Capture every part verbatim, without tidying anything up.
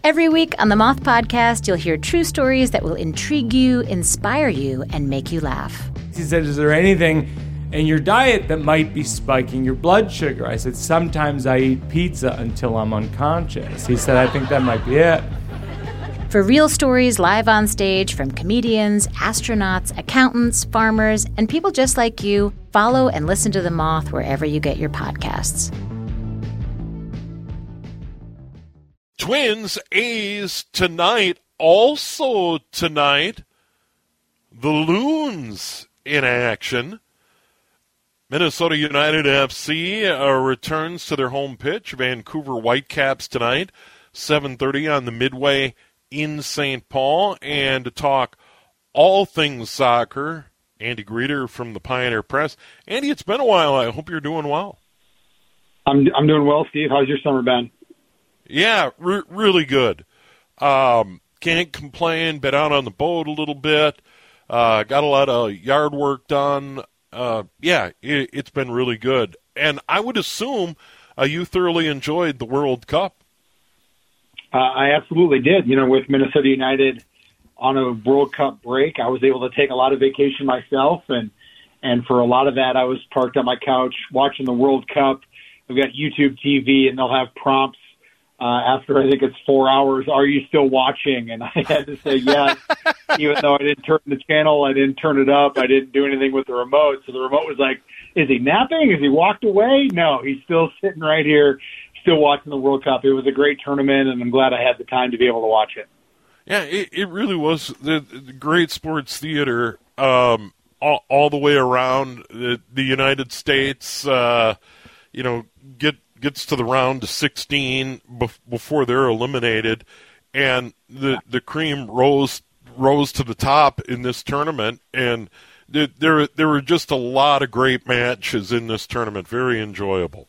Every week on the Moth Podcast, you'll hear true stories that will intrigue you, inspire you, and make you laugh. He said, is there anything in your diet that might be spiking your blood sugar? I said, sometimes I eat pizza until I'm unconscious. He said, I think that might be it. For real stories live on stage from comedians, astronauts, accountants, farmers, and people just like you, follow and listen to The Moth wherever you get your podcasts. Twins A's tonight. Also tonight, the Loons in action. Minnesota United F C uh, returns to their home pitch. Vancouver Whitecaps tonight, seven thirty on the Midway in Saint Paul. And to talk all things soccer, Andy Greeter from the Pioneer Press. Andy, it's been a while. I hope you're doing well. I'm I'm doing well, Steve. How's your summer been? Yeah, re- really good. Um, can't complain. Been out on the boat a little bit. Uh, got a lot of yard work done. Uh, yeah, it, it's been really good. And I would assume uh, you thoroughly enjoyed the World Cup. Uh, I absolutely did. You know, with Minnesota United on a World Cup break, I was able to take a lot of vacation myself. And, and for a lot of that, I was parked on my couch watching the World Cup. We've got YouTube T V, and they'll have prompts. Uh, after I think it's four hours, are you still watching? And I had to say yes, even though I didn't turn the channel, I didn't turn it up, I didn't do anything with the remote. So the remote was like, is he napping? Is he walked away? No, he's still sitting right here, still watching the World Cup. It was a great tournament, and I'm glad I had the time to be able to watch it. Yeah, it, it really was the, the great sports theater um, all, all the way around the, the United States. Uh, you know, get. gets to the round of sixteen before they're eliminated, and the the cream rose rose to the top in this tournament, and there there, there were just a lot of great matches in this tournament, very enjoyable.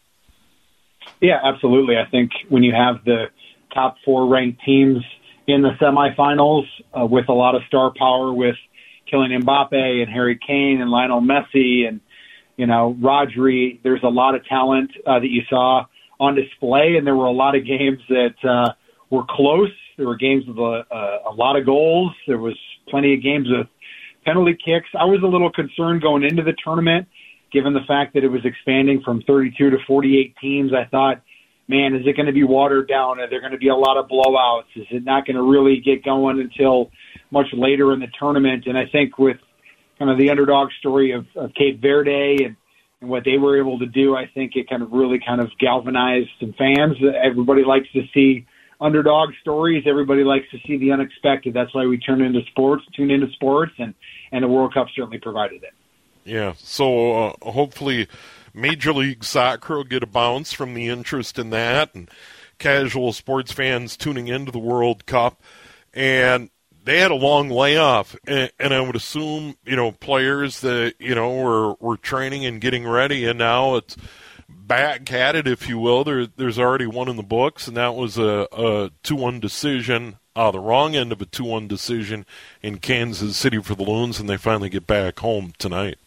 Yeah, absolutely. I think when you have the top four ranked teams in the semifinals uh, with a lot of star power with Kylian Mbappe and Harry Kane and Lionel Messi and You know, Rodri, there's a lot of talent uh, that you saw on display, and there were a lot of games that uh, were close. There were games with a, a, a lot of goals. There was plenty of games with penalty kicks. I was a little concerned going into the tournament, given the fact that it was expanding from thirty-two to forty-eight teams. I thought, man, is it going to be watered down? Are there going to be a lot of blowouts? Is it not going to really get going until much later in the tournament? And I think with kind of the underdog story of, of Cape Verde and, and what they were able to do, I think it kind of really kind of galvanized some fans. Everybody likes to see underdog stories. Everybody likes to see the unexpected. That's why we turn into sports, tune into sports, and, and the World Cup certainly provided it. Yeah, so uh, hopefully Major League Soccer will get a bounce from the interest in that, and casual sports fans tuning into the World Cup. And they had a long layoff, and, and I would assume, you know, players that, you know, were, were training and getting ready, and now it's back at it, if you will. There, there's already one in the books, and that was a, a two one decision, uh, the wrong end of a two one decision in Kansas City for the Loons, and they finally get back home tonight.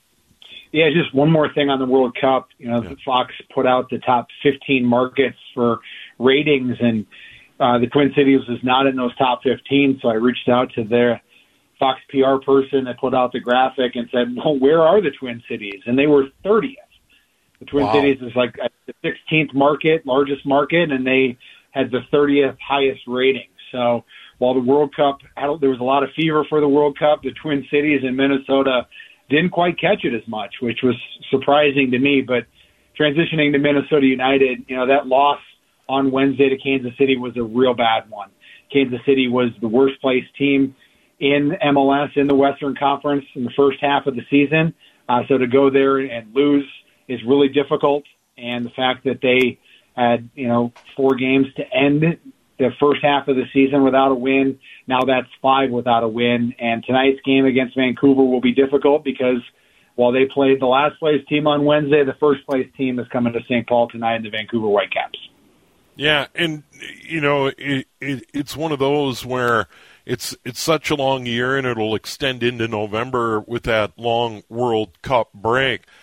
Yeah, just one more thing on the World Cup. You know, yeah. Fox put out the top fifteen markets for ratings, and Uh, the Twin Cities was not in those top fifteen, so I reached out to their Fox P R person that put out the graphic and said, well, where are the Twin Cities? And they were thirtieth. The Twin wow. Cities is like the sixteenth market, largest market, and they had the thirtieth highest rating. So while the World Cup, there was a lot of fever for the World Cup, the Twin Cities in Minnesota didn't quite catch it as much, which was surprising to me. But transitioning to Minnesota United, you know, that loss on Wednesday to Kansas City was a real bad one. Kansas City was the worst placed team in M L S in the Western Conference in the first half of the season. Uh, so to go there and lose is really difficult. And the fact that they had, you know, four games to end the first half of the season without a win, now that's five without a win. And tonight's game against Vancouver will be difficult because while they played the last place team on Wednesday, the first place team is coming to Saint Paul tonight, the Vancouver Whitecaps. Yeah, and, you know, it, it, it's one of those where it's it's such a long year, and it'll extend into November with that long World Cup break.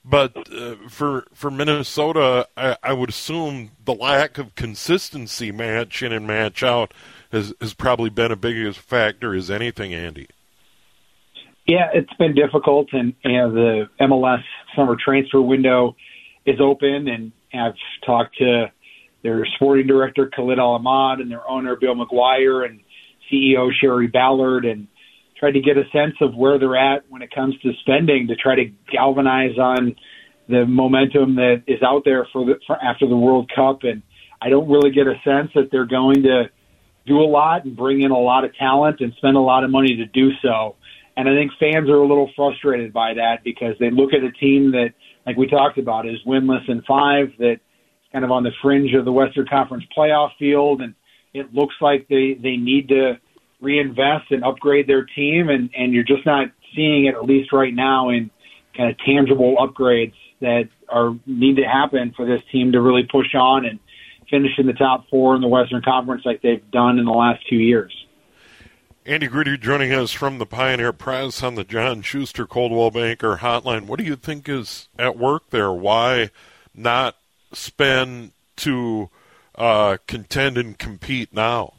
But uh, for for Minnesota, I, I would assume the lack of consistency match in and match out has, has probably been a bigger factor as anything, Andy. Yeah, it's been difficult, and you know, the M L S summer transfer window is open, and I've talked to their sporting director, Khalid Al-Ahmad, and their owner, Bill McGuire, and C E O, Sherry Ballard, and tried to get a sense of where they're at when it comes to spending to try to galvanize on the momentum that is out there for, the, for after the World Cup. And I don't really get a sense that they're going to do a lot and bring in a lot of talent and spend a lot of money to do so. And I think fans are a little frustrated by that because they look at a team that, like we talked about, is winless in five, that's kind of on the fringe of the Western Conference playoff field, and it looks like they, they need to reinvest and upgrade their team, and, and you're just not seeing it, at least right now, in kind of tangible upgrades that are need to happen for this team to really push on and finish in the top four in the Western Conference like they've done in the last two years. Andy Grudy joining us from the Pioneer Press on the John Schuster Coldwell Banker Hotline. What do you think is at work there? Why not spend to uh, contend and compete now?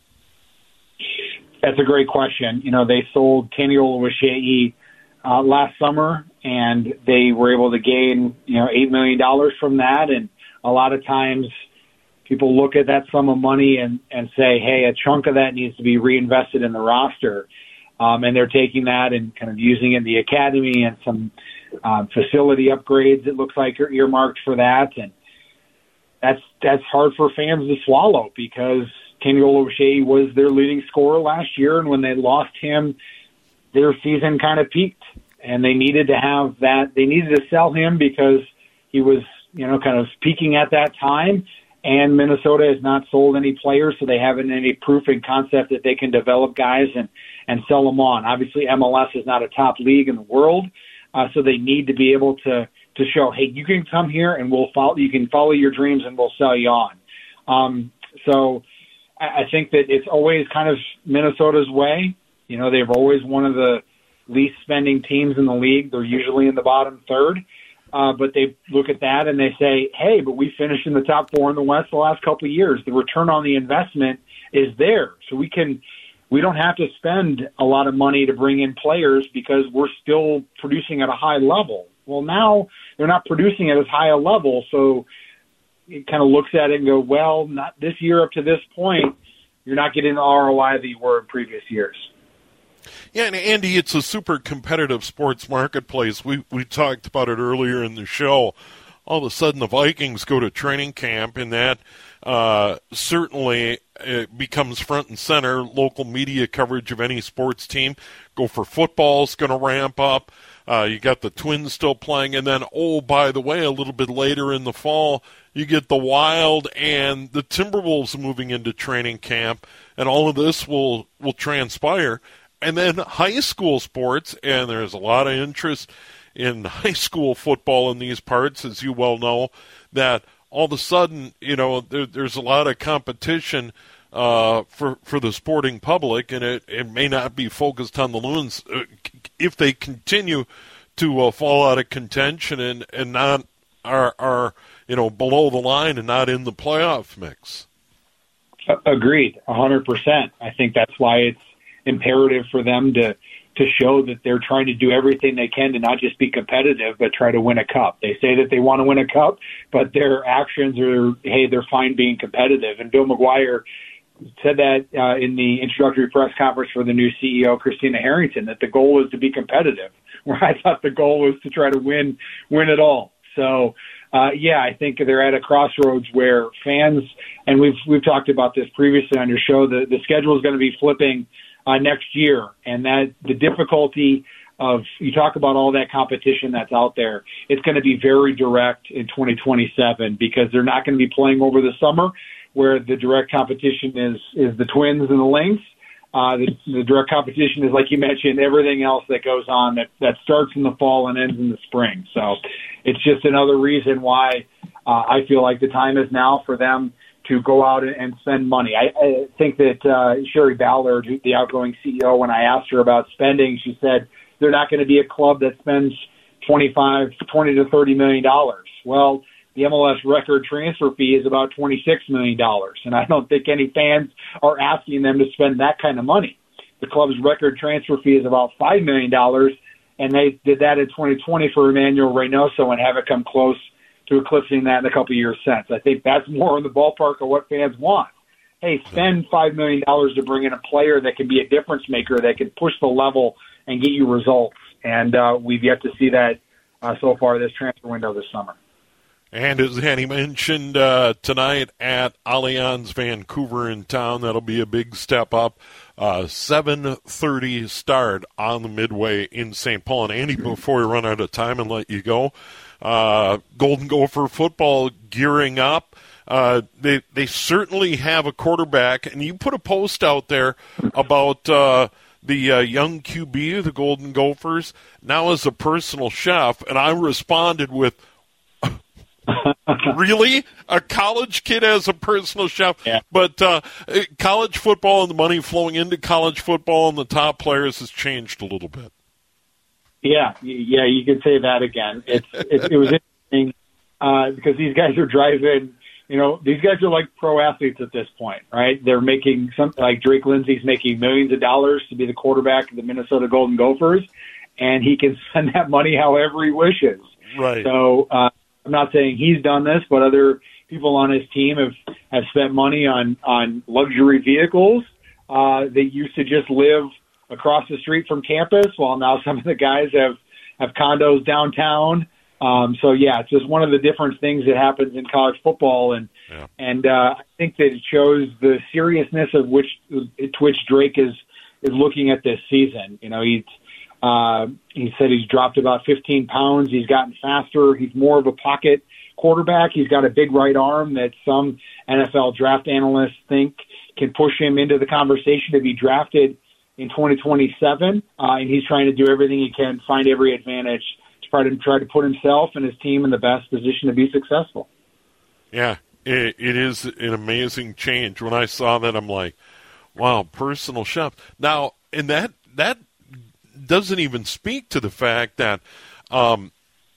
That's a great question. You know, they sold Kenny Oluwaseyi uh, last summer, and they were able to gain, you know, eight million dollars from that. And a lot of times people look at that sum of money and, and say, hey, a chunk of that needs to be reinvested in the roster. Um, and they're taking that and kind of using it in the academy, and some um, facility upgrades, it looks like, are earmarked for that. And that's that's hard for fans to swallow because Kenny Oluwaseyi was their leading scorer last year, and when they lost him, their season kind of peaked, and they needed to have that. They needed to sell him because he was, you know, kind of peaking at that time, and Minnesota has not sold any players, so they haven't any proof and concept that they can develop guys and, and sell them on. Obviously, M L S is not a top league in the world, uh, so they need to be able to, to show, hey, you can come here and we'll follow, you can follow your dreams and we'll sell you on. Um, so, I think that it's always kind of Minnesota's way. You know, they've always one of the least spending teams in the league. They're usually in the bottom third. Uh, but they look at that and they say, hey, but we finished in the top four in the West the last couple of years. The return on the investment is there. So we can, we don't have to spend a lot of money to bring in players because we're still producing at a high level. Well, now they're not producing at as high a level, so it kind of looks at it and go, well, not this year up to this point, you're not getting the R O I that you were in previous years. Yeah, and Andy, it's a super competitive sports marketplace. We we talked about it earlier in the show. All of a sudden, the Vikings go to training camp, and that uh, certainly it becomes front and center. Local media coverage of any sports team. Go for football's going to ramp up. Uh, you got the Twins still playing, and then, oh, by the way, a little bit later in the fall, you get the Wild and the Timberwolves moving into training camp, and all of this will, will transpire. And then high school sports, and there's a lot of interest in high school football in these parts, as you well know, that all of a sudden, you know, there, there's a lot of competition uh, for for the sporting public, and it, it may not be focused on the Loons uh, if they continue to uh, fall out of contention and, and not are are you know below the line and not in the playoff mix. Agreed, a hundred percent. I think that's why it's imperative for them to to show that they're trying to do everything they can to not just be competitive, but try to win a cup. They say that they want to win a cup, but their actions are, hey, they're fine being competitive. And Bill McGuire said that uh, in the introductory press conference for the new C E O, Christina Harrington, that the goal is to be competitive, where I thought the goal was to try to win, win it all. So, uh, yeah, I think they're at a crossroads where fans, and we've, we've talked about this previously on your show, the, the schedule is going to be flipping Uh, next year, and that the difficulty of, you talk about all that competition that's out there, it's going to be very direct in twenty twenty-seven because they're not going to be playing over the summer where the direct competition is is the Twins and the Lynx. Uh, the, the direct competition is, like you mentioned, everything else that goes on that, that starts in the fall and ends in the spring. So it's just another reason why uh, I feel like the time is now for them to go out and spend money. I, I think that uh, Sherry Ballard, the outgoing C E O, when I asked her about spending, she said they're not going to be a club that spends twenty-five, twenty to thirty million dollars. Well, the M L S record transfer fee is about twenty-six million dollars, and I don't think any fans are asking them to spend that kind of money. The club's record transfer fee is about five million dollars, and they did that in twenty twenty for Emmanuel Reynoso and haven't come close to eclipsing that in a couple of years since. I think that's more in the ballpark of what fans want. Hey, spend five million dollars to bring in a player that can be a difference maker, that can push the level and get you results. And uh, we've yet to see that uh, so far this transfer window this summer. And as Hanny mentioned, uh, tonight at Allianz Vancouver in town, that'll be a big step up. Uh, seven thirty start on the Midway in Saint Paul. And Andy, before we run out of time and let you go, uh, Golden Gopher football gearing up. Uh, they they certainly have a quarterback, and you put a post out there about uh, the uh, young Q B of the Golden Gophers now as a personal chef, and I responded with, really? A college kid as a personal chef? Yeah. But uh, college football and the money flowing into college football and the top players has changed a little bit. Yeah, yeah, you can say that again. It's it, it was interesting uh, because these guys are driving. You know, these guys are like pro athletes at this point, right? They're making something like Drake Lindsay's making millions of dollars to be the quarterback of the Minnesota Golden Gophers, and he can spend that money however he wishes. Right. So uh, I'm not saying he's done this, but other people on his team have, have spent money on, on luxury vehicles uh, that used to just live across the street from campus, while now some of the guys have, have condos downtown. Um, so, yeah, it's just one of the different things that happens in college football. And yeah. and uh, I think that it shows the seriousness of which to which Drake is, is looking at this season. You know, he's, uh, he said he's dropped about fifteen pounds. He's gotten faster. He's more of a pocket quarterback. He's got a big right arm that some N F L draft analysts think can push him into the conversation to be drafted in twenty twenty-seven. Uh, and he's trying to do everything he can, find every advantage to try to try to put himself and his team in the best position to be successful. Yeah, it, it is an amazing change. When I saw that, I'm like, wow, personal chef. Now, and that that doesn't even speak to the fact that um,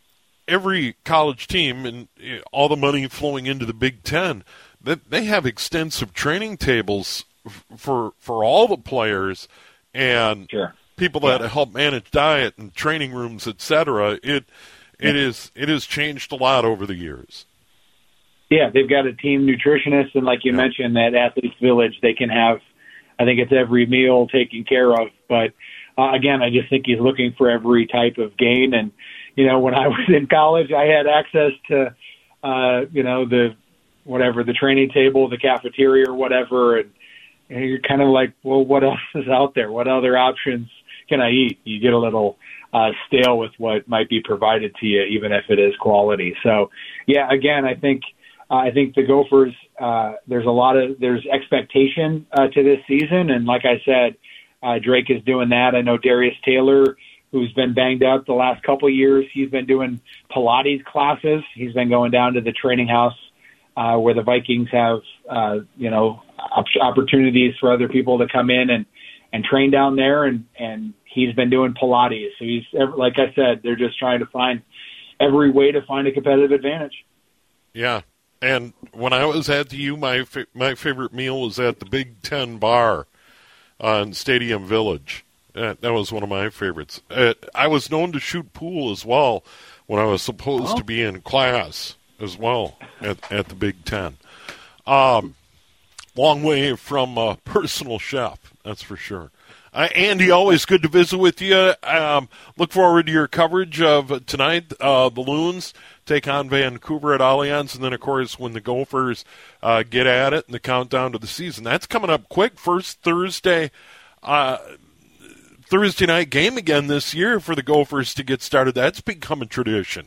every college team and all the money flowing into the Big Ten, that they have extensive training tables f- for for all the players and Sure. people that Yeah. help manage diet and training rooms, et cetera. It it Yeah. is it has changed a lot over the years. Yeah, they've got a team nutritionist, and like you Yeah. mentioned, that Athletes Village, they can have, I think it's every meal taken care of. But uh, again, I just think he's looking for every type of gain. And, you know, when I was in college, I had access to, uh, you know, the, whatever, the training table, the cafeteria or whatever. And, and you're kind of like, well, what else is out there? What other options can I eat? You get a little uh, stale with what might be provided to you, even if it is quality. So, yeah, again, I think, uh, I think the Gophers, uh, there's a lot of, there's expectation uh, to this season. And like I said, uh, Drake is doing that. I know Darius Taylor, who's been banged up the last couple of years, he's been doing Pilates classes. He's been going down to the training house uh, where the Vikings have, uh, you know, op- opportunities for other people to come in and, and train down there. And, and he's been doing Pilates. So he's, like I said, they're just trying to find every way to find a competitive advantage. Yeah. And when I was at the U, my fa- my favorite meal was at the Big Ten Bar on Stadium Village. That, that was one of my favorites. Uh, I was known to shoot pool as well when I was supposed oh. to be in class as well at, at the Big Ten. Um, long way from a personal chef, that's for sure. Uh, Andy, always good to visit with you. Um, look forward to your coverage of tonight. Uh, the Loons take on Vancouver at Allianz, and then, of course, when the Gophers uh, get at it and the countdown to the season. That's coming up quick. First Thursday, uh, Thursday night game again this year for the Gophers to get started. That's become a tradition.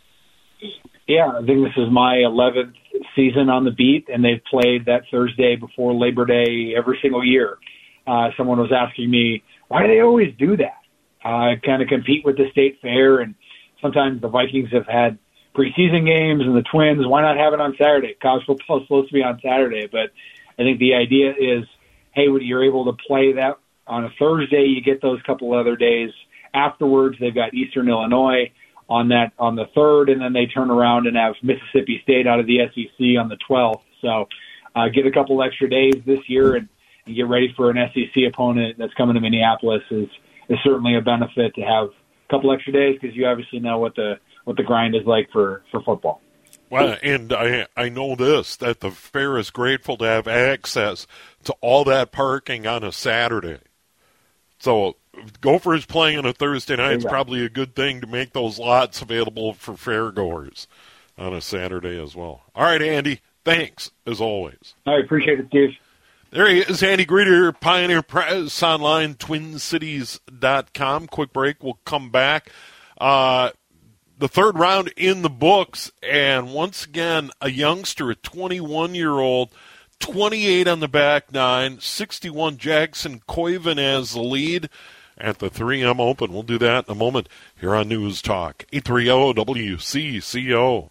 Yeah, I think this is my eleventh season on the beat, and they've played that Thursday before Labor Day every single year. Uh, someone was asking me, why do they always do that? Uh, kind of compete with the state fair, and sometimes the Vikings have had preseason games and the Twins. Why not have it on Saturday? College football is supposed to be on Saturday, but I think the idea is, hey, when you're able to play that on a Thursday, you get those couple other days afterwards. They've got Eastern Illinois on that on the third, and then they turn around and have Mississippi State out of the S E C on the twelfth. So uh, get a couple extra days this year and, and get ready for an S E C opponent that's coming to Minneapolis is is certainly a benefit to have a couple extra days, because you obviously know what the what the grind is like for, for football. Well, and I I know this, that the fair is grateful to have access to all that parking on a Saturday. So Gophers playing on a Thursday night is probably a good thing to make those lots available for fairgoers on a Saturday as well. All right, Andy, thanks, as always. I appreciate it, Steve. There he is, Andy Greder, Pioneer Press Online, twin cities dot com. Quick break, we'll come back. Uh, the third round in the books, and once again, a youngster, a twenty-one-year-old, twenty-eight on the back nine, sixty-one Jackson Koiven as the lead at the three M Open. We'll do that in a moment here on News Talk, eight thirty W C C O.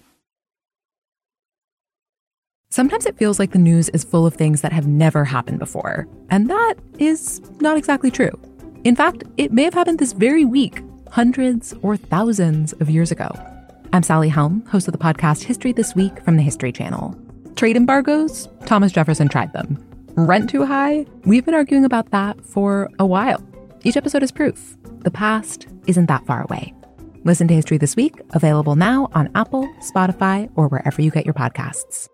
Sometimes it feels like the news is full of things that have never happened before, and that is not exactly true. In fact, it may have happened this very week, hundreds or thousands of years ago. I'm Sally Helm, host of the podcast History This Week from the History Channel. Trade embargoes? Thomas Jefferson tried them. Rent too high? We've been arguing about that for a while. Each episode is proof. The past isn't that far away. Listen to History This Week, available now on Apple, Spotify, or wherever you get your podcasts.